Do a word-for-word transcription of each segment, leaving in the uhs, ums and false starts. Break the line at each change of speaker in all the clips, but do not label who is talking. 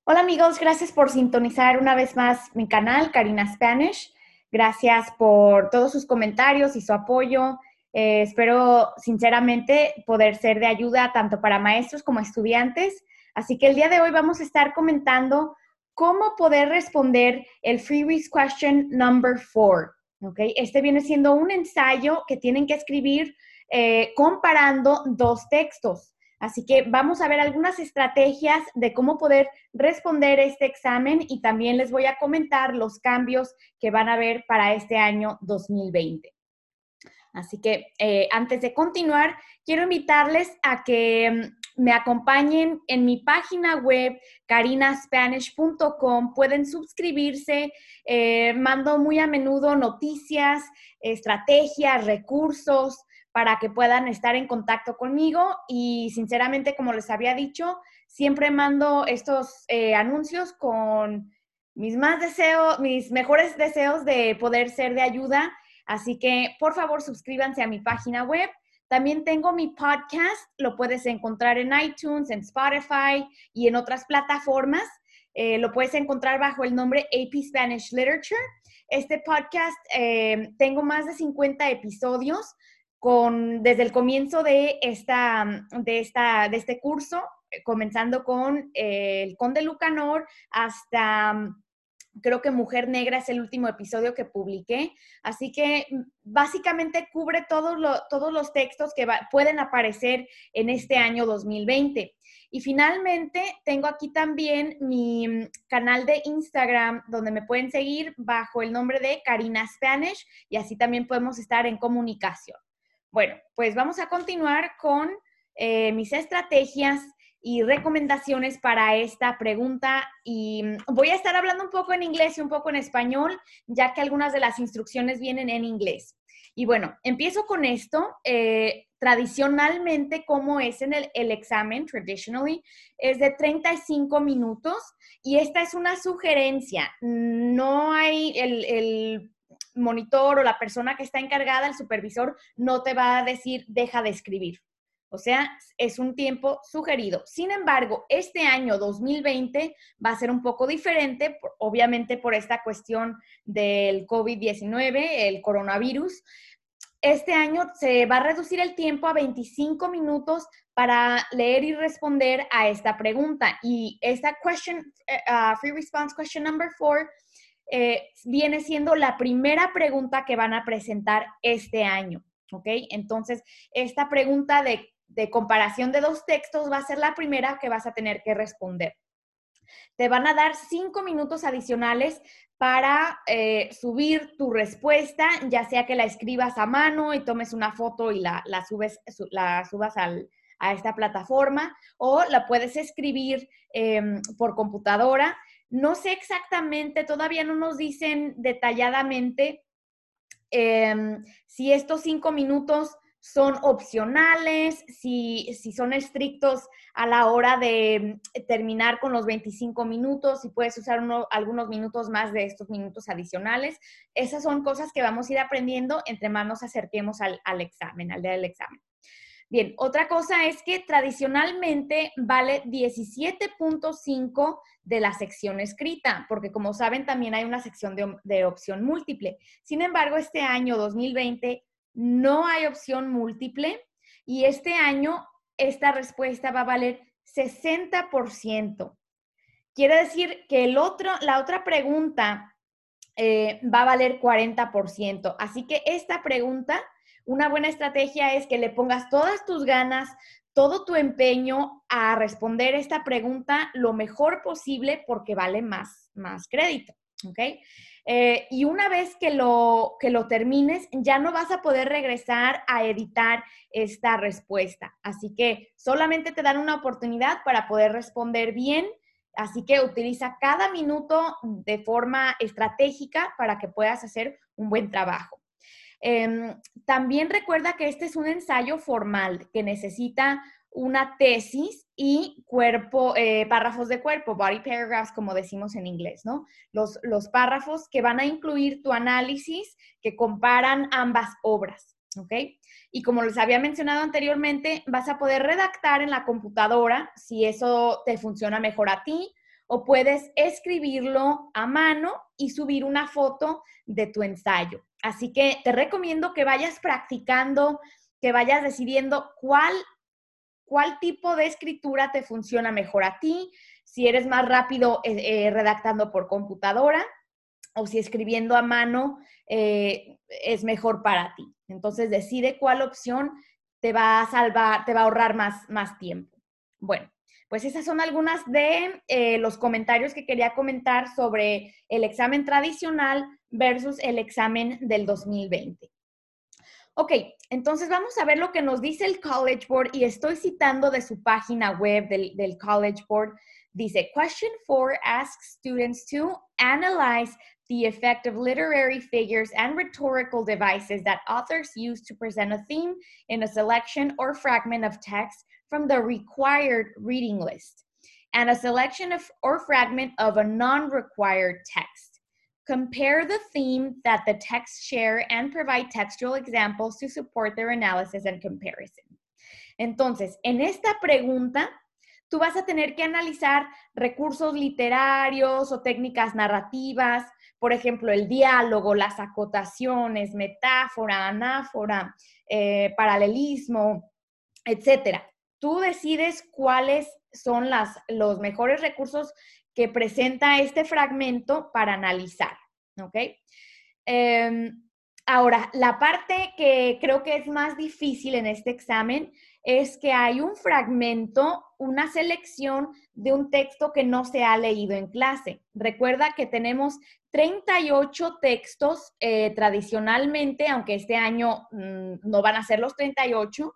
Hola amigos, gracias por sintonizar una vez más mi canal, Karina Spanish. Gracias por todos sus comentarios y su apoyo. Eh, espero sinceramente poder ser de ayuda tanto para maestros como estudiantes. Así que el día de hoy vamos a estar comentando cómo poder responder el Freebies Question Number four. ¿Okay? Este viene siendo un ensayo que tienen que escribir eh, comparando dos textos. Así que vamos a ver algunas estrategias de cómo poder responder este examen y también les voy a comentar los cambios que van a haber para este año dos mil veinte. Así que eh, antes de continuar, quiero invitarles a que me acompañen en mi página web, karina spanish punto com. Pueden suscribirse, eh, mando muy a menudo noticias, estrategias, recursos, para que puedan estar en contacto conmigo y sinceramente, como les había dicho, siempre mando estos eh, anuncios con mis más deseos, mis mejores deseos de poder ser de ayuda. Así que, por favor, suscríbanse a mi página web. También tengo mi podcast, lo puedes encontrar en iTunes, en Spotify y en otras plataformas. Eh, lo puedes encontrar bajo el nombre A P Spanish Literature. Este podcast, eh, tengo más de cincuenta episodios con, desde el comienzo de, esta, de, esta, de este curso, comenzando con eh, el Conde Lucanor hasta... Creo que Mujer Negra es el último episodio que publiqué. Así que básicamente cubre todos, lo, todos los textos que va, pueden aparecer en este año dos mil veinte. Y finalmente tengo aquí también mi canal de Instagram donde me pueden seguir bajo el nombre de Karina Spanish y así también podemos estar en comunicación. Bueno, pues vamos a continuar con eh, mis estrategias y recomendaciones para esta pregunta y voy a estar hablando un poco en inglés y un poco en español, ya que algunas de las instrucciones vienen en inglés. Y bueno, empiezo con esto. Eh, tradicionalmente, como es en el, el examen, traditionally, es de treinta y cinco minutos y esta es una sugerencia. No hay el, el monitor o la persona que está encargada, el supervisor, no te va a decir deja de escribir. O sea, es un tiempo sugerido. Sin embargo, este año dos mil veinte va a ser un poco diferente, obviamente por esta cuestión del COVID diecinueve, el coronavirus. Este año se va a reducir el tiempo a veinticinco minutos para leer y responder a esta pregunta. Y esta question, uh, free response question number four, eh, viene siendo la primera pregunta que van a presentar este año. ¿Ok? Entonces, esta pregunta de de comparación de dos textos va a ser la primera que vas a tener que responder. Te van a dar cinco minutos adicionales para eh, subir tu respuesta, ya sea que la escribas a mano y tomes una foto y la, la, subes, la subas al, a esta plataforma, o la puedes escribir eh, por computadora. No sé exactamente, todavía no nos dicen detalladamente eh, si estos cinco minutos son opcionales, si, si son estrictos a la hora de terminar con los veinticinco minutos, si puedes usar uno, algunos minutos más de estos minutos adicionales. Esas son cosas que vamos a ir aprendiendo entre más nos acerquemos al, al examen, al día del examen. Bien, otra cosa es que tradicionalmente vale diecisiete punto cinco de la sección escrita, porque como saben también hay una sección de, de opción múltiple. Sin embargo, este año dos mil veinte no hay opción múltiple y este año esta respuesta va a valer sesenta por ciento. Quiere decir que el otro, la otra pregunta eh, va a valer cuarenta por ciento. Así que esta pregunta, una buena estrategia es que le pongas todas tus ganas, todo tu empeño a responder esta pregunta lo mejor posible porque vale más, más crédito. ¿Ok? Eh, y una vez que lo, que lo termines, ya no vas a poder regresar a editar esta respuesta. Así que solamente te dan una oportunidad para poder responder bien. Así que utiliza cada minuto de forma estratégica para que puedas hacer un buen trabajo. Eh, también recuerda que este es un ensayo formal que necesita una tesis y cuerpo, eh, párrafos de cuerpo, body paragraphs, como decimos en inglés, ¿no? Los, los párrafos que van a incluir tu análisis, que comparan ambas obras, ¿ok? Y como les había mencionado anteriormente, vas a poder redactar en la computadora si eso te funciona mejor a ti, o puedes escribirlo a mano y subir una foto de tu ensayo. Así que te recomiendo que vayas practicando, que vayas decidiendo cuál, cuál tipo de escritura te funciona mejor a ti, si eres más rápido eh, eh, redactando por computadora o si escribiendo a mano eh, es mejor para ti. Entonces decide cuál opción te va a salvar, te va a ahorrar más, más tiempo. Bueno, pues esas son algunas de eh, los comentarios que quería comentar sobre el examen tradicional versus el examen del dos mil veinte. Ok, entonces vamos a ver lo que nos dice el College Board y estoy citando de su página web del, del College Board. Dice, question four asks students to analyze the effect of literary figures and rhetorical devices that authors use to present a theme in a selection or fragment of text from the required reading list, and a selection of or fragment of a non-required text. Compare the theme that the texts share and provide textual examples to support their analysis and comparison. Entonces, en esta pregunta, tú vas a tener que analizar recursos literarios o técnicas narrativas, por ejemplo, el diálogo, las acotaciones, metáfora, anáfora, eh, paralelismo, etcétera. Tú decides cuáles son las, los mejores recursos que presenta este fragmento para analizar, ¿ok? Eh, ahora, la parte que creo que es más difícil en este examen es que hay un fragmento, una selección de un texto que no se ha leído en clase. Recuerda que tenemos treinta y ocho textos eh, tradicionalmente, aunque este año mmm, no van a ser los treinta y ocho.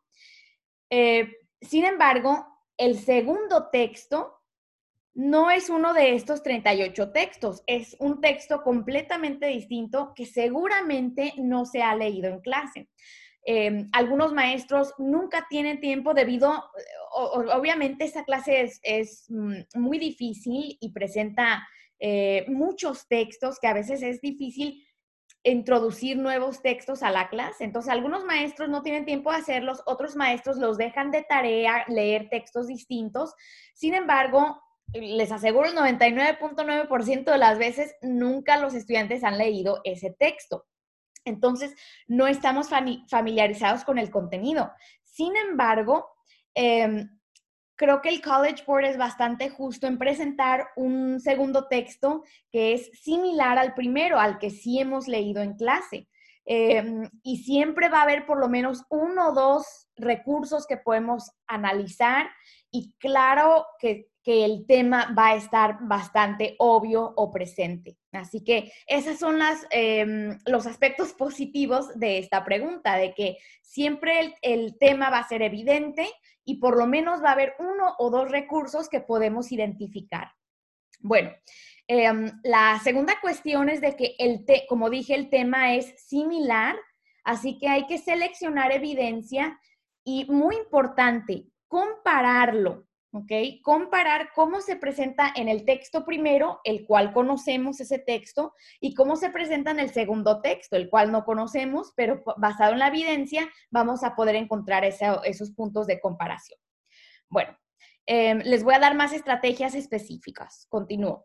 Eh, sin embargo, el segundo texto no es uno de estos treinta y ocho textos, es un texto completamente distinto que seguramente no se ha leído en clase. Eh, algunos maestros nunca tienen tiempo debido, o, obviamente esta clase es, es muy difícil y presenta eh, muchos textos que a veces es difícil introducir nuevos textos a la clase. Entonces, algunos maestros no tienen tiempo de hacerlos, otros maestros los dejan de tarea leer textos distintos. Sin embargo, les aseguro el noventa y nueve punto nueve por ciento de las veces nunca los estudiantes han leído ese texto. Entonces, no estamos familiarizados con el contenido. Sin embargo, eh, creo que el College Board es bastante justo en presentar un segundo texto que es similar al primero, al que sí hemos leído en clase. Eh, y siempre va a haber por lo menos uno o dos recursos que podemos analizar y claro que, que el tema va a estar bastante obvio o presente. Así que esos son las, eh, los aspectos positivos de esta pregunta, de que siempre el, el tema va a ser evidente y por lo menos va a haber uno o dos recursos que podemos identificar. Bueno, eh, la segunda cuestión es de que, el te como dije, el tema es similar, así que hay que seleccionar evidencia y, muy importante, compararlo, ¿ok? Comparar cómo se presenta en el texto primero, el cual conocemos ese texto, y cómo se presenta en el segundo texto, el cual no conocemos, pero basado en la evidencia vamos a poder encontrar ese, esos puntos de comparación. Bueno, eh, les voy a dar más estrategias específicas. Continúo.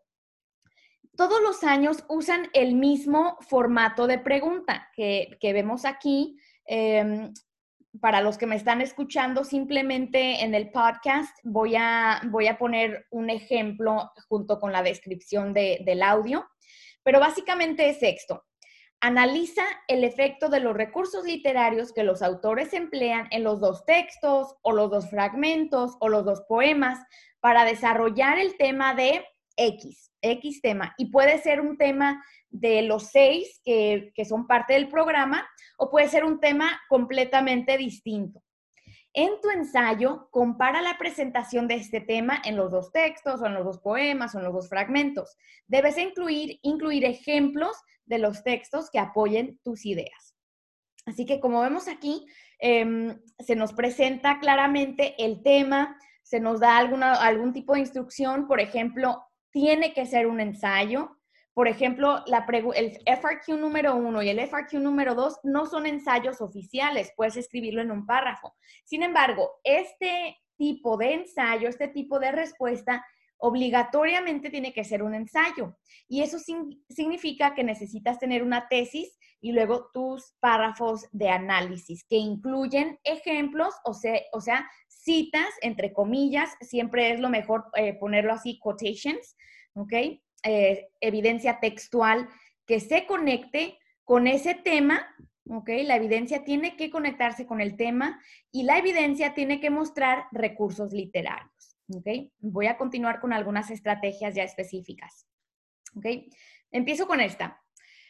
Todos los años usan el mismo formato de pregunta que, que vemos aquí. Eh, para los que me están escuchando, simplemente en el podcast voy a, voy a poner un ejemplo junto con la descripción de, del audio, pero básicamente es esto. Analiza el efecto de los recursos literarios que los autores emplean en los dos textos o los dos fragmentos o los dos poemas para desarrollar el tema de X, X tema. Y puede ser un tema de los seis que, que son parte del programa o puede ser un tema completamente distinto. En tu ensayo, compara la presentación de este tema en los dos textos o en los dos poemas o en los dos fragmentos. Debes incluir, incluir ejemplos de los textos que apoyen tus ideas. Así que como vemos aquí, eh, se nos presenta claramente el tema, se nos da alguna, algún tipo de instrucción, por ejemplo, tiene que ser un ensayo. Por ejemplo, la el F R Q número uno y el F R Q número dos no son ensayos oficiales, puedes escribirlo en un párrafo. Sin embargo, este tipo de ensayo, este tipo de respuesta, Obligatoriamente tiene que ser un ensayo. Y eso sin, significa que necesitas tener una tesis y luego tus párrafos de análisis que incluyen ejemplos, o sea, o sea citas, entre comillas, siempre es lo mejor eh, ponerlo así, quotations, ¿ok? Eh, evidencia textual que se conecte con ese tema, ¿ok? La evidencia tiene que conectarse con el tema y la evidencia tiene que mostrar recursos literarios, ¿ok? Voy a continuar con algunas estrategias ya específicas, ¿ok? Empiezo con esta.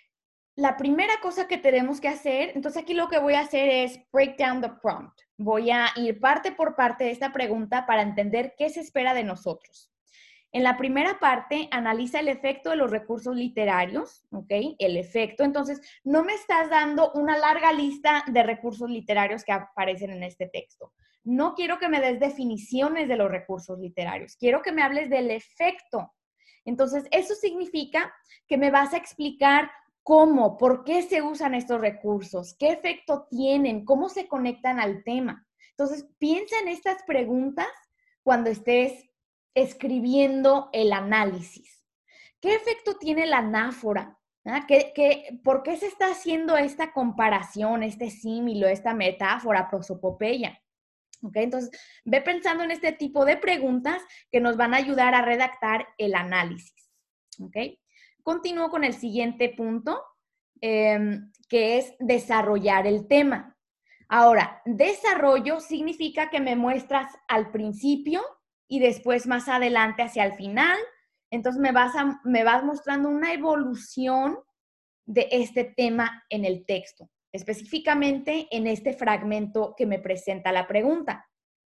La primera cosa que tenemos que hacer, entonces aquí lo que voy a hacer es break down the prompt. Voy a ir parte por parte de esta pregunta para entender qué se espera de nosotros. En la primera parte, analiza el efecto de los recursos literarios, ¿ok? El efecto. Entonces, no me estás dando una larga lista de recursos literarios que aparecen en este texto. No quiero que me des definiciones de los recursos literarios. Quiero que me hables del efecto. Entonces, eso significa que me vas a explicar cómo, por qué se usan estos recursos, qué efecto tienen, cómo se conectan al tema. Entonces, piensa en estas preguntas cuando estés escribiendo el análisis. ¿Qué efecto tiene la anáfora? ¿Ah? ¿Qué, qué, ¿Por qué se está haciendo esta comparación, este símilo, esta metáfora, prosopopeya? ¿Okay? Entonces, ve pensando en este tipo de preguntas que nos van a ayudar a redactar el análisis. ¿Okay? Continúo con el siguiente punto, eh, que es desarrollar el tema. Ahora, desarrollo significa que me muestras al principio y después más adelante hacia el final. Entonces me vas, a, me vas mostrando una evolución de este tema en el texto, específicamente en este fragmento que me presenta la pregunta.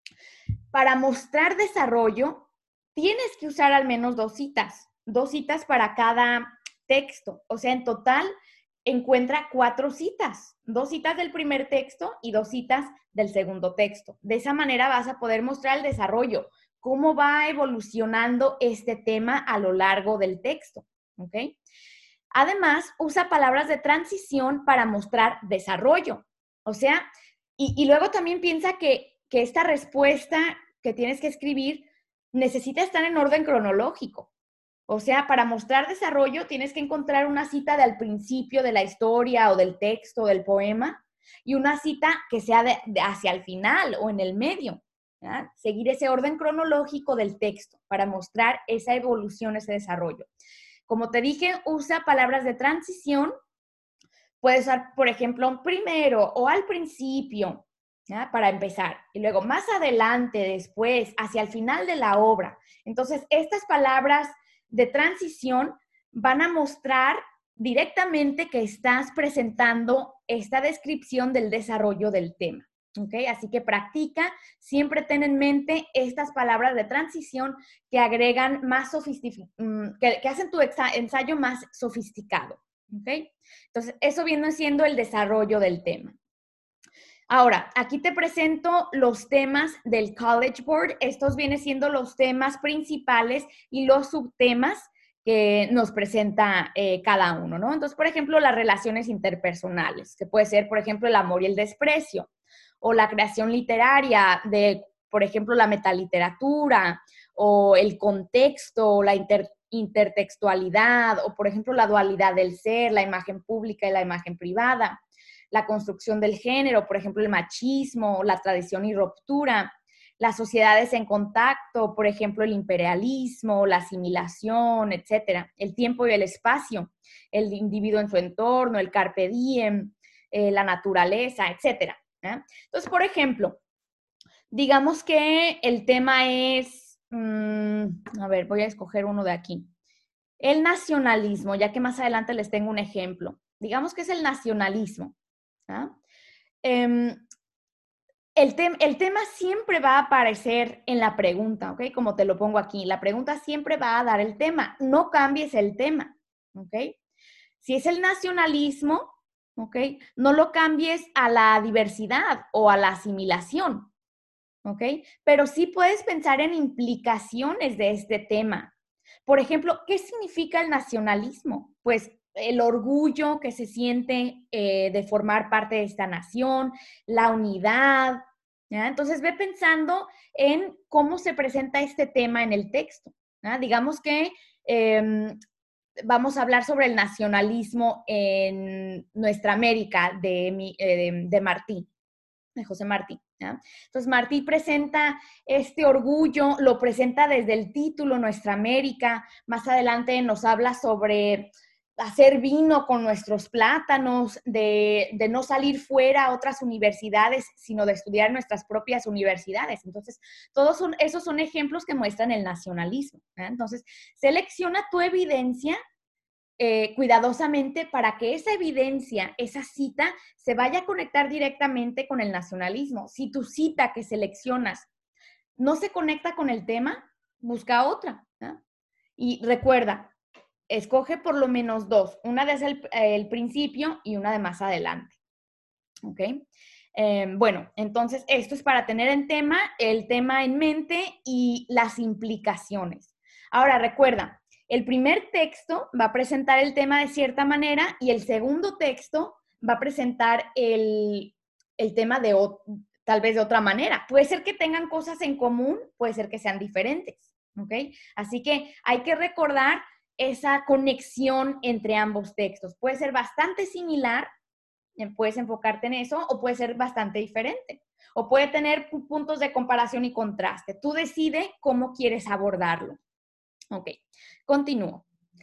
Para mostrar desarrollo, tienes que usar al menos dos citas, dos citas para cada texto. O sea, en total encuentra cuatro citas, dos citas del primer texto y dos citas del segundo texto. De esa manera vas a poder mostrar el desarrollo, cómo va evolucionando este tema a lo largo del texto, ¿ok? Además, usa palabras de transición para mostrar desarrollo. O sea, y, y luego también piensa que, que esta respuesta que tienes que escribir necesita estar en orden cronológico. O sea, para mostrar desarrollo tienes que encontrar una cita de al principio de la historia o del texto, del poema, y una cita que sea de, de hacia el final o en el medio. ¿Ya? Seguir ese orden cronológico del texto para mostrar esa evolución, ese desarrollo. Como te dije, usa palabras de transición. Puedes usar, por ejemplo, primero o al principio, ¿ya? Para empezar. Y luego más adelante, después, hacia el final de la obra. Entonces, estas palabras de transición van a mostrar directamente que estás presentando esta descripción del desarrollo del tema. ¿Okay? Así que practica, siempre ten en mente estas palabras de transición que agregan más sofisticado, que, que hacen tu ensayo más sofisticado. ¿Okay? Entonces, eso viene siendo el desarrollo del tema. Ahora, aquí te presento los temas del College Board. Estos vienen siendo los temas principales y los subtemas que nos presenta eh, cada uno, ¿no? Entonces, por ejemplo, las relaciones interpersonales, que puede ser, por ejemplo, el amor y el desprecio, o la creación literaria de, por ejemplo, la metaliteratura, o el contexto, o la inter intertextualidad, o, por ejemplo, la dualidad del ser, la imagen pública y la imagen privada, la construcción del género, por ejemplo, el machismo, la tradición y ruptura, las sociedades en contacto, por ejemplo, el imperialismo, la asimilación, etcétera, el tiempo y el espacio, el individuo en su entorno, el carpe diem, eh, la naturaleza, etcétera. ¿eh? Entonces, por ejemplo, digamos que el tema es, mmm, a ver, voy a escoger uno de aquí. El nacionalismo, ya que más adelante les tengo un ejemplo. Digamos que es el nacionalismo. ¿ah? Eh, el, te el tema siempre va a aparecer en la pregunta, ¿ok? Como te lo pongo aquí. La pregunta siempre va a dar el tema. No cambies el tema, ¿ok? Si es el nacionalismo, ¿ok? No lo cambies a la diversidad o a la asimilación, ¿ok? Pero sí puedes pensar en implicaciones de este tema. Por ejemplo, ¿qué significa el nacionalismo? Pues el orgullo que se siente eh, de formar parte de esta nación, la unidad, ¿ya? Entonces ve pensando en cómo se presenta este tema en el texto. ¿verdad? Digamos que eh, vamos a hablar sobre el nacionalismo en nuestra América de, de, de Martí, de José Martí. ¿Ya? Entonces, Martí presenta este orgullo, lo presenta desde el título, Nuestra América. Más adelante nos habla sobre hacer vino con nuestros plátanos, de, de no salir fuera a otras universidades, sino de estudiar nuestras propias universidades. Entonces, todos son, esos son ejemplos que muestran el nacionalismo. ¿Ya? Entonces, selecciona tu evidencia Eh, cuidadosamente para que esa evidencia, esa cita, se vaya a conectar directamente con el nacionalismo. Si tu cita que seleccionas no se conecta con el tema, busca otra. ¿No? Y recuerda, escoge por lo menos dos, una desde el, el principio y una de más adelante. ¿Ok? Eh, bueno, entonces esto es para tener en tema, el tema en mente y las implicaciones. Ahora, recuerda, el primer texto va a presentar el tema de cierta manera y el segundo texto va a presentar el, el tema de tal vez de otra manera. Puede ser que tengan cosas en común, puede ser que sean diferentes, ¿ok? Así que hay que recordar esa conexión entre ambos textos. Puede ser bastante similar, puedes enfocarte en eso, o puede ser bastante diferente. O puede tener puntos de comparación y contraste. Tú decides cómo quieres abordarlo. Ok, continúo.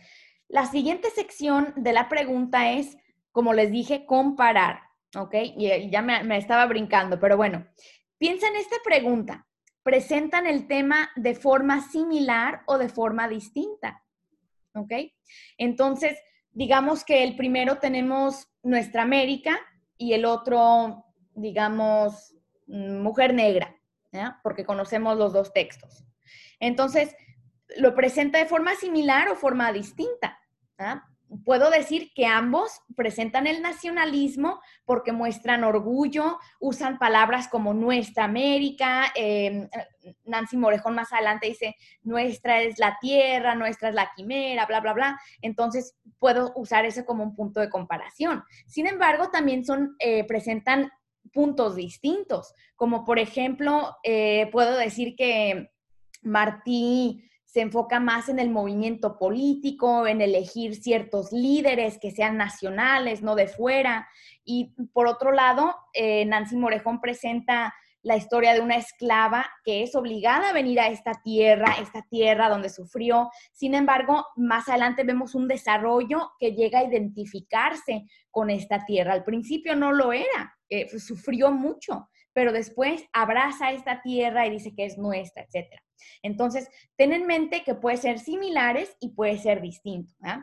La siguiente sección de la pregunta es, como les dije, comparar. Ok, y ya me, me estaba brincando, pero bueno, piensa en esta pregunta. ¿Presentan el tema de forma similar o de forma distinta? Ok, entonces, digamos que el primero tenemos Nuestra América y el otro, digamos, Mujer Negra, ¿ya? Porque conocemos los dos textos. Entonces, ¿lo presenta de forma similar o forma distinta? ¿Ya? Puedo decir que ambos presentan el nacionalismo porque muestran orgullo, usan palabras como Nuestra América, eh, Nancy Morejón más adelante dice, nuestra es la tierra, nuestra es la quimera, bla, bla, bla. Entonces, puedo usar eso como un punto de comparación. Sin embargo, también son, eh, presentan puntos distintos, como por ejemplo, eh, puedo decir que Martí se enfoca más en el movimiento político, en elegir ciertos líderes que sean nacionales, no de fuera. Y por otro lado, eh, Nancy Morejón presenta la historia de una esclava que es obligada a venir a esta tierra, esta tierra donde sufrió. Sin embargo, más adelante vemos un desarrollo que llega a identificarse con esta tierra. Al principio no lo era, eh, sufrió mucho, pero después abraza esta tierra y dice que es nuestra, etcétera. Entonces, ten en mente que puede ser similares y puede ser distinto. ¿eh?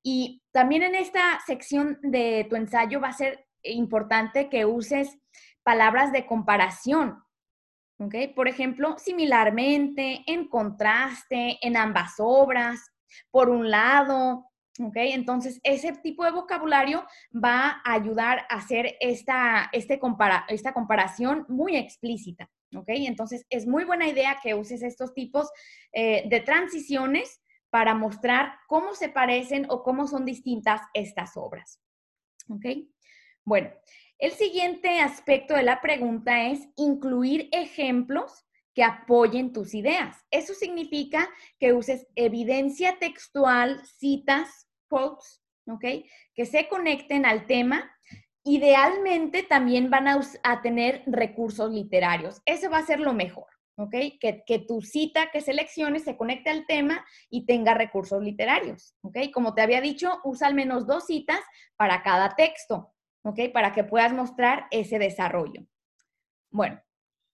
Y también en esta sección de tu ensayo va a ser importante que uses palabras de comparación. ¿Okay? Por ejemplo, similarmente, en contraste, en ambas obras, por un lado. ¿Okay? Entonces, ese tipo de vocabulario va a ayudar a hacer esta, este compara, esta comparación muy explícita. ¿Okay? Entonces, es muy buena idea que uses estos tipos eh, de transiciones para mostrar cómo se parecen o cómo son distintas estas obras. ¿Okay? Bueno, el siguiente aspecto de la pregunta es incluir ejemplos que apoyen tus ideas. Eso significa que uses evidencia textual, citas, quotes, ¿ok? Que se conecten al tema. Idealmente también van a, a tener recursos literarios. Eso va a ser lo mejor, ¿ok? Que, que tu cita que selecciones se conecte al tema y tenga recursos literarios, ¿ok? Como te había dicho, usa al menos dos citas para cada texto, ¿ok? Para que puedas mostrar ese desarrollo. Bueno,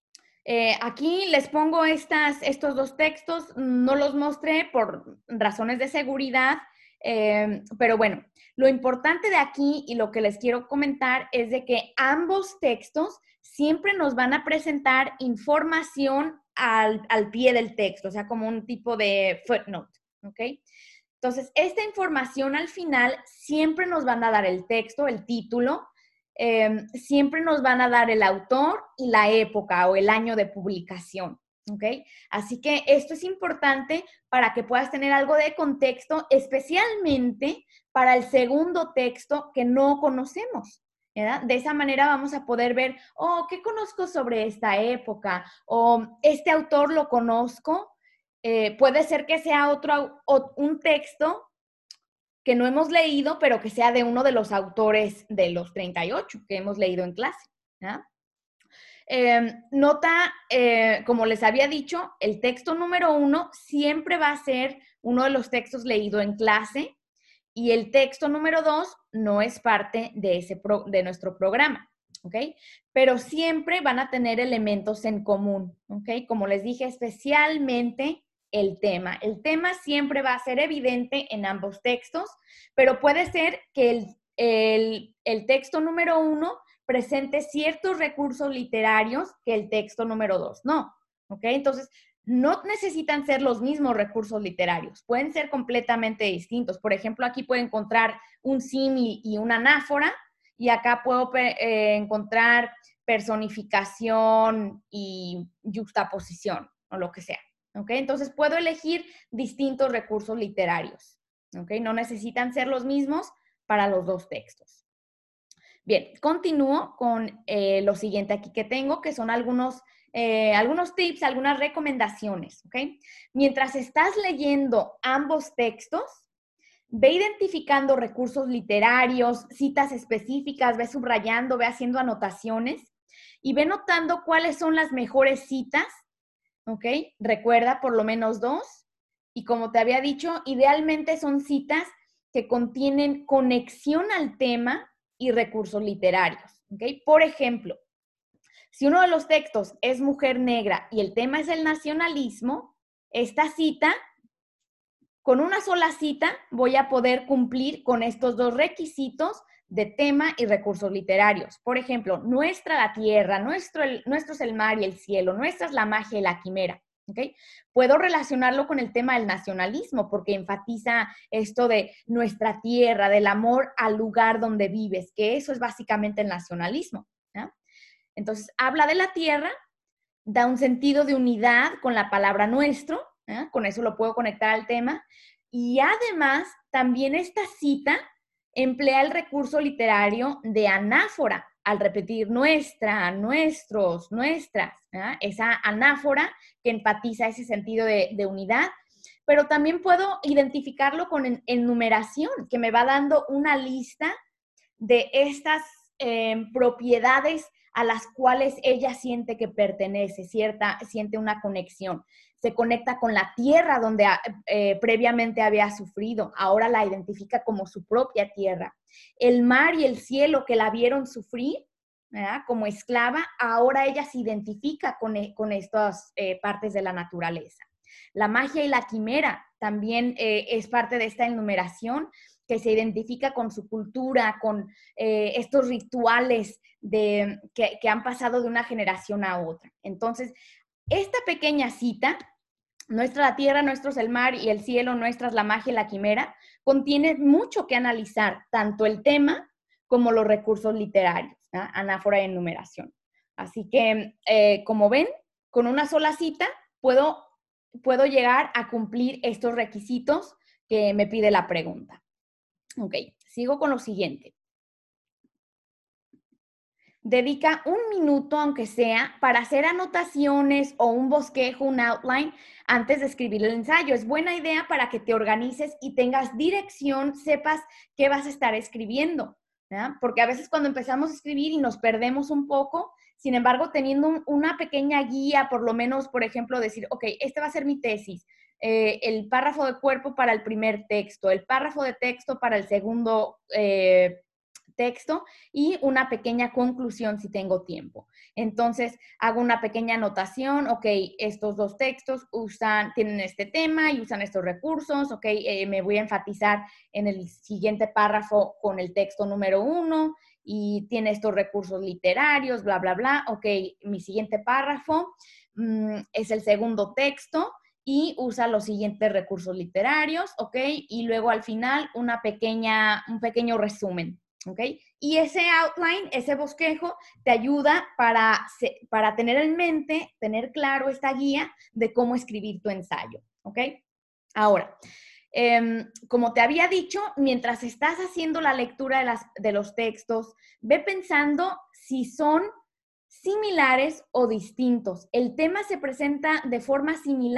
eh, aquí les pongo estas, estos dos textos, no los mostré por razones de seguridad, eh, pero bueno, lo importante de aquí y lo que les quiero comentar es de que ambos textos siempre nos van a presentar información al, al pie del texto, o sea, como un tipo de footnote, ¿ok? Entonces, esta información al final siempre nos van a dar el texto, el título, eh, siempre nos van a dar el autor y la época o el año de publicación, ¿ok? Así que esto es importante para que puedas tener algo de contexto, especialmente para el segundo texto que no conocemos, ¿verdad? De esa manera vamos a poder ver, oh, ¿qué conozco sobre esta época? O este autor lo conozco, Eh, puede ser que sea otro, o, un texto que no hemos leído, pero que sea de uno de los autores de los treinta y ocho que hemos leído en clase. ¿Ya? Eh, nota, eh, como les había dicho, el texto número uno siempre va a ser uno de los textos leído en clase y el texto número dos no es parte de, ese pro, de nuestro programa, ¿ok? Pero siempre van a tener elementos en común, ¿ok? Como les dije, especialmente el tema. El tema siempre va a ser evidente en ambos textos, pero puede ser que el, el, el texto número uno presente ciertos recursos literarios que el texto número dos no, ¿ok? Entonces, no necesitan ser los mismos recursos literarios, pueden ser completamente distintos. Por ejemplo, aquí puedo encontrar un símil y una anáfora, y acá puedo eh, encontrar personificación y yuxtaposición, o lo que sea, ¿ok? Entonces, puedo elegir distintos recursos literarios, ¿ok? No necesitan ser los mismos para los dos textos. Bien, continúo con eh, lo siguiente aquí que tengo, que son algunos, eh, algunos tips, algunas recomendaciones, ¿ok? Mientras estás leyendo ambos textos, ve identificando recursos literarios, citas específicas, ve subrayando, ve haciendo anotaciones y ve notando cuáles son las mejores citas, ¿ok? Recuerda por lo menos dos. Y como te había dicho, idealmente son citas que contienen conexión al tema y recursos literarios, ¿ok? Por ejemplo, si uno de los textos es Mujer Negra y el tema es el nacionalismo, esta cita, con una sola cita, voy a poder cumplir con estos dos requisitos de tema y recursos literarios. Por ejemplo, nuestra la tierra, nuestro, el, nuestro es el mar y el cielo, nuestra es la magia y la quimera. ¿Okay? Puedo relacionarlo con el tema del nacionalismo porque enfatiza esto de nuestra tierra, del amor al lugar donde vives, que eso es básicamente el nacionalismo. ¿Ya? Entonces, habla de la tierra, da un sentido de unidad con la palabra nuestro, ¿eh? Con eso lo puedo conectar al tema, y además también esta cita emplea el recurso literario de anáfora, al repetir nuestra, nuestros, nuestras, ¿eh? Esa anáfora que enfatiza ese sentido de, de unidad, pero también puedo identificarlo con enumeración, que me va dando una lista de estas eh, propiedades a las cuales ella siente que pertenece, cierta, siente una conexión. Se conecta con la tierra donde eh, previamente había sufrido, ahora la identifica como su propia tierra. El mar y el cielo que la vieron sufrir, ¿verdad? Como esclava, ahora ella se identifica con, con estas eh, partes de la naturaleza. La magia y la quimera también eh, es parte de esta enumeración, que se identifica con su cultura, con eh, estos rituales de, que, que han pasado de una generación a otra. Entonces, esta pequeña cita, nuestra la tierra, nuestro es el mar y el cielo, nuestra es la magia y la quimera, contiene mucho que analizar, tanto el tema como los recursos literarios, ¿no? Anáfora y enumeración. Así que, eh, como ven, con una sola cita puedo, puedo llegar a cumplir estos requisitos que me pide la pregunta. Ok, sigo con lo siguiente. Dedica un minuto, aunque sea, para hacer anotaciones o un bosquejo, un outline, antes de escribir el ensayo. Es buena idea para que te organices y tengas dirección, sepas qué vas a estar escribiendo, ¿verdad? Porque a veces cuando empezamos a escribir y nos perdemos un poco, sin embargo, teniendo un, una pequeña guía, por lo menos, por ejemplo, decir, ok, este va a ser mi tesis, eh, el párrafo de cuerpo para el primer texto, el párrafo de texto para el segundo eh, texto y una pequeña conclusión si tengo tiempo. Entonces, hago una pequeña anotación, ok, estos dos textos usan, tienen este tema y usan estos recursos, ok, eh, me voy a enfatizar en el siguiente párrafo con el texto número uno y tiene estos recursos literarios, bla, bla, bla, ok, mi siguiente párrafo mmm, es el segundo texto y usa los siguientes recursos literarios, ok, y luego al final una pequeña, un pequeño resumen. ¿Okay? Y ese outline, ese bosquejo, te ayuda para, para tener en mente, tener claro esta guía de cómo escribir tu ensayo. ¿Ok? Ahora, eh, como te había dicho, mientras estás haciendo la lectura de, las, de los textos, ve pensando si son similares o distintos. ¿El tema se presenta de forma similar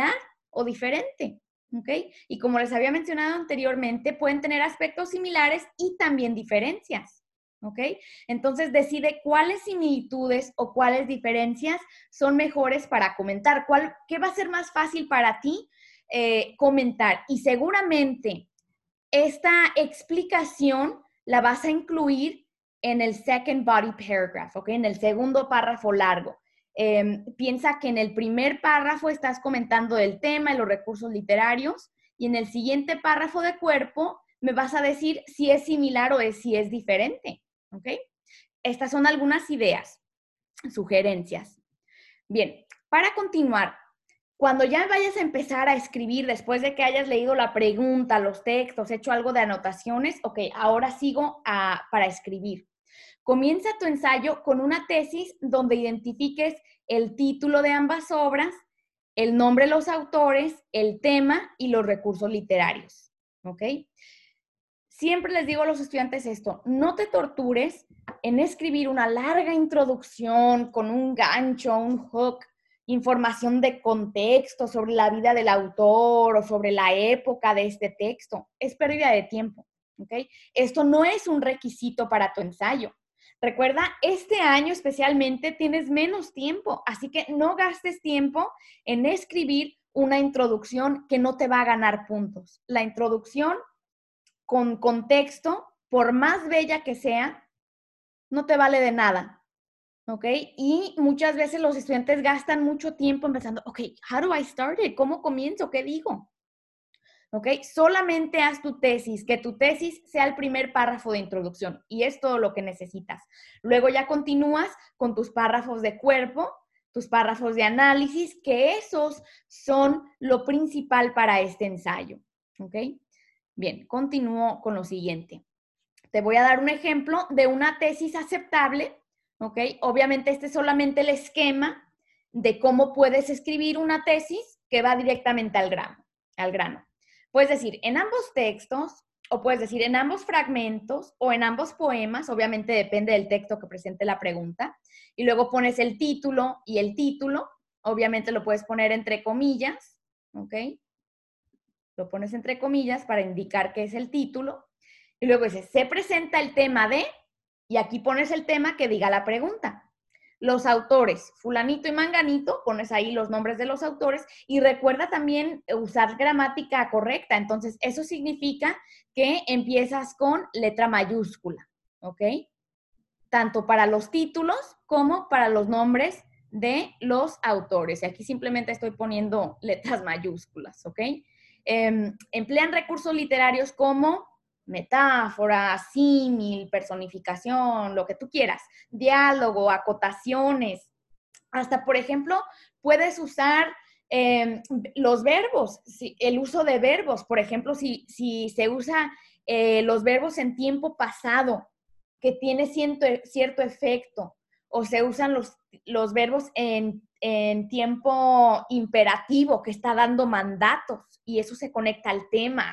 o diferente, ¿ok? Y como les había mencionado anteriormente, pueden tener aspectos similares y también diferencias, ¿ok? Entonces decide cuáles similitudes o cuáles diferencias son mejores para comentar, cuál, qué va a ser más fácil para ti eh, comentar. Y seguramente esta explicación la vas a incluir en el second body paragraph, ¿ok? En el segundo párrafo largo. Eh, piensa que en el primer párrafo estás comentando del tema y los recursos literarios y en el siguiente párrafo de cuerpo me vas a decir si es similar o es, si es diferente, ¿ok? Estas son algunas ideas, sugerencias. Bien, para continuar, cuando ya vayas a empezar a escribir, después de que hayas leído la pregunta, los textos, hecho algo de anotaciones, ok, ahora sigo a, para escribir. Comienza tu ensayo con una tesis donde identifiques el título de ambas obras, el nombre de los autores, el tema y los recursos literarios, ¿ok? Siempre les digo a los estudiantes esto, no te tortures en escribir una larga introducción con un gancho, un hook, información de contexto sobre la vida del autor o sobre la época de este texto. Es pérdida de tiempo, ¿ok? Esto no es un requisito para tu ensayo. Recuerda, este año especialmente tienes menos tiempo, así que no gastes tiempo en escribir una introducción que no te va a ganar puntos. La introducción con contexto, por más bella que sea, no te vale de nada, ¿ok? Y muchas veces los estudiantes gastan mucho tiempo empezando, ok, how do I start it? ¿Cómo comienzo? ¿Qué digo? ¿Ok? Solamente haz tu tesis, que tu tesis sea el primer párrafo de introducción y es todo lo que necesitas. Luego ya continúas con tus párrafos de cuerpo, tus párrafos de análisis, que esos son lo principal para este ensayo, ¿ok? Bien, continúo con lo siguiente. Te voy a dar un ejemplo de una tesis aceptable, ¿ok? Obviamente este es solamente el esquema de cómo puedes escribir una tesis que va directamente al grano, al grano. Puedes decir en ambos textos, o puedes decir en ambos fragmentos, o en ambos poemas, obviamente depende del texto que presente la pregunta, y luego pones el título y el título, obviamente lo puedes poner entre comillas, ¿ok? Lo pones entre comillas para indicar que es el título, y luego dice, se presenta el tema de, y aquí pones el tema que diga la pregunta. Los autores, fulanito y manganito, pones ahí los nombres de los autores, y recuerda también usar gramática correcta. Entonces, eso significa que empiezas con letra mayúscula, ¿ok? Tanto para los títulos como para los nombres de los autores. Y aquí simplemente estoy poniendo letras mayúsculas, ¿ok? Eh, emplean recursos literarios como metáfora, símil, personificación, lo que tú quieras, diálogo, acotaciones. Hasta, por ejemplo, puedes usar eh, los verbos, si, el uso de verbos. Por ejemplo, si, si se usa eh, los verbos en tiempo pasado, que tiene cierto, cierto efecto, o se usan los, los verbos en, en tiempo imperativo, que está dando mandatos, y eso se conecta al tema.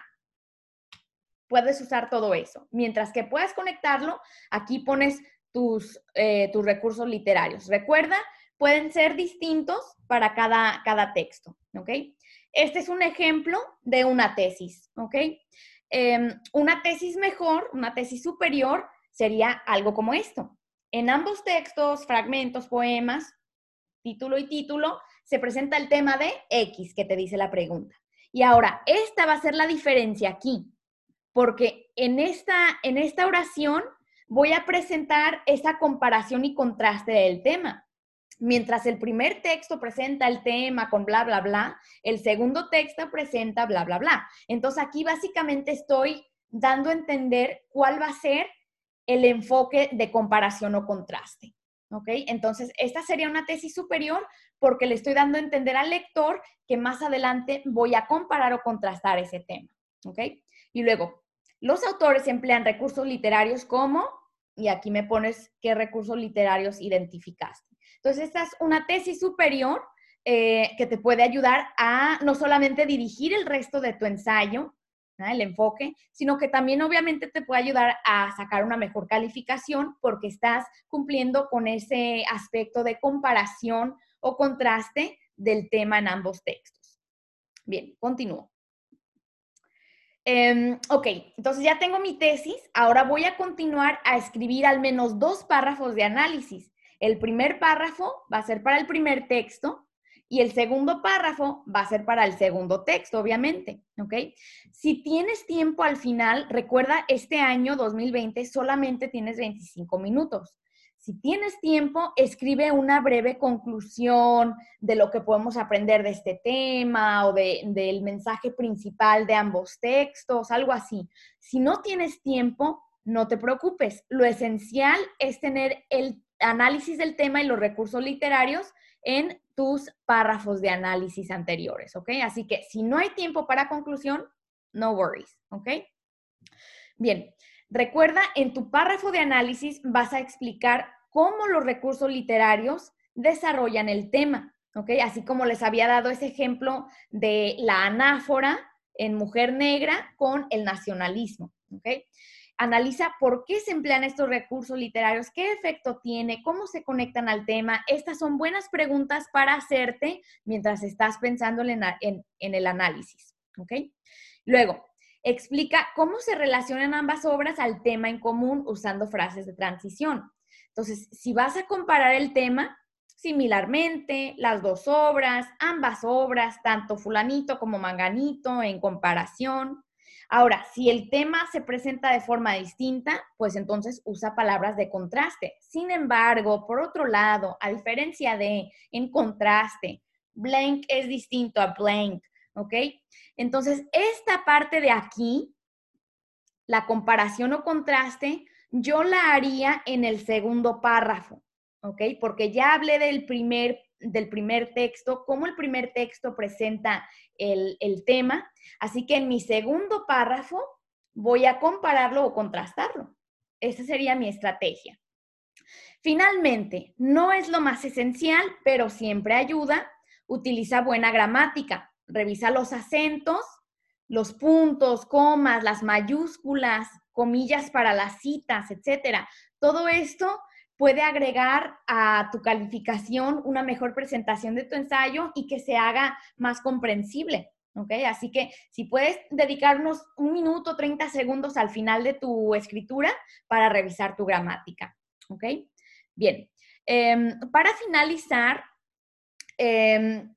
Puedes usar todo eso. Mientras que puedas conectarlo, aquí pones tus, eh, tus recursos literarios. Recuerda, pueden ser distintos para cada, cada texto, ¿ok? Este es un ejemplo de una tesis, ¿ok? Eh, una tesis mejor, una tesis superior, sería algo como esto. En ambos textos, fragmentos, poemas, título y título, se presenta el tema de X, que te dice la pregunta. Y ahora, esta va a ser la diferencia aquí, porque en esta, en esta oración voy a presentar esa comparación y contraste del tema. Mientras el primer texto presenta el tema con bla, bla, bla, el segundo texto presenta bla, bla, bla. Entonces aquí básicamente estoy dando a entender cuál va a ser el enfoque de comparación o contraste. ¿Ok? Entonces, esta sería una tesis superior porque le estoy dando a entender al lector que más adelante voy a comparar o contrastar ese tema. ¿Ok? Y luego, los autores emplean recursos literarios como, y aquí me pones qué recursos literarios identificaste. Entonces, esta es una tesis superior eh, que te puede ayudar a no solamente dirigir el resto de tu ensayo, ¿no? El enfoque, sino que también obviamente te puede ayudar a sacar una mejor calificación porque estás cumpliendo con ese aspecto de comparación o contraste del tema en ambos textos. Bien, continúo. Um, ok, entonces ya tengo mi tesis. Ahora voy a continuar a escribir al menos dos párrafos de análisis. El primer párrafo va a ser para el primer texto y el segundo párrafo va a ser para el segundo texto, obviamente, ¿ok? Si tienes tiempo al final, recuerda, este año dos mil veinte solamente tienes veinticinco minutos. Si tienes tiempo, escribe una breve conclusión de lo que podemos aprender de este tema o de, del mensaje principal de ambos textos, algo así. Si no tienes tiempo, no te preocupes. Lo esencial es tener el análisis del tema y los recursos literarios en tus párrafos de análisis anteriores, ¿ok? Así que si no hay tiempo para conclusión, no worries, ¿ok? Bien, recuerda, en tu párrafo de análisis vas a explicar cómo los recursos literarios desarrollan el tema, ¿ok? Así como les había dado ese ejemplo de la anáfora en Mujer Negra con el nacionalismo, ¿ok? Analiza por qué se emplean estos recursos literarios, qué efecto tiene, cómo se conectan al tema. Estas son buenas preguntas para hacerte mientras estás pensando en, en, en el análisis, ¿ok? Luego, explica cómo se relacionan ambas obras al tema en común usando frases de transición. Entonces, si vas a comparar el tema, similarmente, las dos obras, ambas obras, tanto fulanito como manganito, en comparación. Ahora, si el tema se presenta de forma distinta, pues entonces usa palabras de contraste. Sin embargo, por otro lado, a diferencia de en contraste, blank es distinto a blank, ¿ok? Entonces, esta parte de aquí, la comparación o contraste, yo la haría en el segundo párrafo, ¿ok? Porque ya hablé del primer, del primer texto, cómo el primer texto presenta el, el tema, así que en mi segundo párrafo voy a compararlo o contrastarlo. Esa sería mi estrategia. Finalmente, no es lo más esencial, pero siempre ayuda. Utiliza buena gramática. Revisa los acentos, los puntos, comas, las mayúsculas, comillas para las citas, etcétera. Todo esto puede agregar a tu calificación una mejor presentación de tu ensayo y que se haga más comprensible, ¿ok? Así que si puedes dedicar unos un minuto, treinta segundos al final de tu escritura para revisar tu gramática, ¿ok? Bien, eh, para finalizar, eh,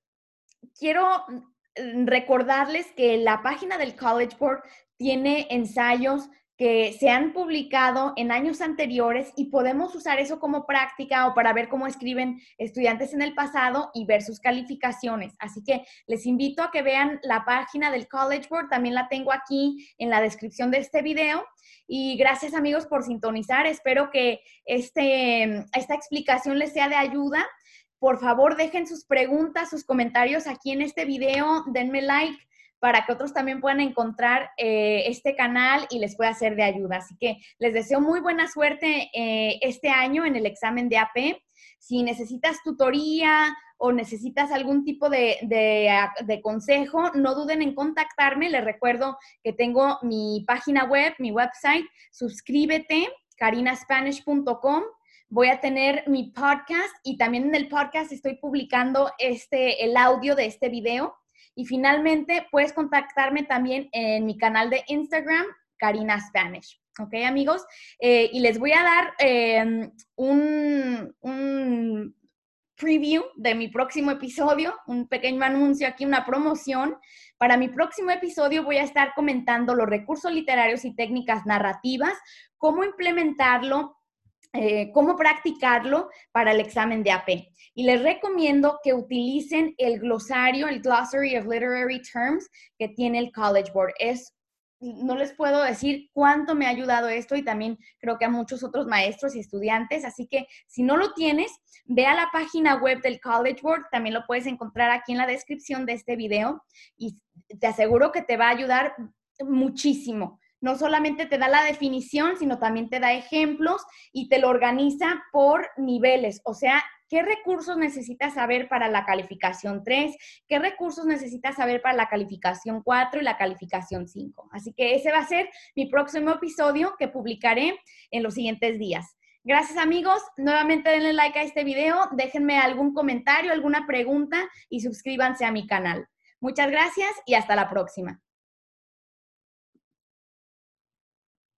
quiero recordarles que la página del College Board tiene ensayos que se han publicado en años anteriores y podemos usar eso como práctica o para ver cómo escriben estudiantes en el pasado y ver sus calificaciones. Así que les invito a que vean la página del College Board, también la tengo aquí en la descripción de este video. Y gracias, amigos, por sintonizar. Espero que este, esta explicación les sea de ayuda. Por favor, dejen sus preguntas, sus comentarios aquí en este video. Denme like para que otros también puedan encontrar eh, este canal y les pueda ser de ayuda. Así que les deseo muy buena suerte eh, este año en el examen de A P. Si necesitas tutoría o necesitas algún tipo de, de, de consejo, no duden en contactarme. Les recuerdo que tengo mi página web, mi website. Suscríbete, karina spanish punto com. Voy a tener mi podcast y también en el podcast estoy publicando este, el audio de este video. Y finalmente, puedes contactarme también en mi canal de Instagram, Karina Spanish. ¿Ok, amigos? Eh, y les voy a dar eh, un, un preview de mi próximo episodio, un pequeño anuncio aquí, una promoción. Para mi próximo episodio voy a estar comentando los recursos literarios y técnicas narrativas, cómo implementarlo, Eh, cómo practicarlo para el examen de A P. Y les recomiendo que utilicen el glosario, el Glossary of Literary Terms que tiene el College Board. Es, no les puedo decir cuánto me ha ayudado esto y también creo que a muchos otros maestros y estudiantes. Así que si no lo tienes, ve a la página web del College Board. También lo puedes encontrar aquí en la descripción de este video y te aseguro que te va a ayudar muchísimo. No solamente te da la definición, sino también te da ejemplos y te lo organiza por niveles. O sea, ¿qué recursos necesitas saber para la calificación tres? ¿Qué recursos necesitas saber para la calificación cuatro y la calificación cinco? Así que ese va a ser mi próximo episodio que publicaré en los siguientes días. Gracias, amigos. Nuevamente denle like a este video, déjenme algún comentario, alguna pregunta y suscríbanse a mi canal. Muchas gracias y hasta la próxima.